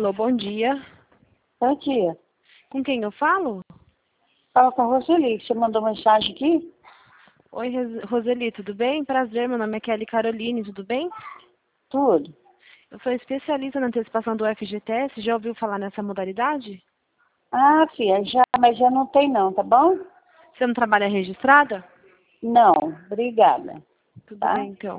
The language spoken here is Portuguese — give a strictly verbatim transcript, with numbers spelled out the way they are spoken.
Alô, bom dia. Bom dia. Com quem eu falo? Fala com a Roseli, que você mandou mensagem aqui? Oi, Ros- Roseli, tudo bem? Prazer, meu nome é Kelly Caroline, tudo bem? Tudo. Eu sou especialista na antecipação do F G T S, já ouviu falar nessa modalidade? Ah, filha, já, mas já não tem não, tá bom? Você não trabalha registrada? Não, obrigada. Tudo Tá? bem, então.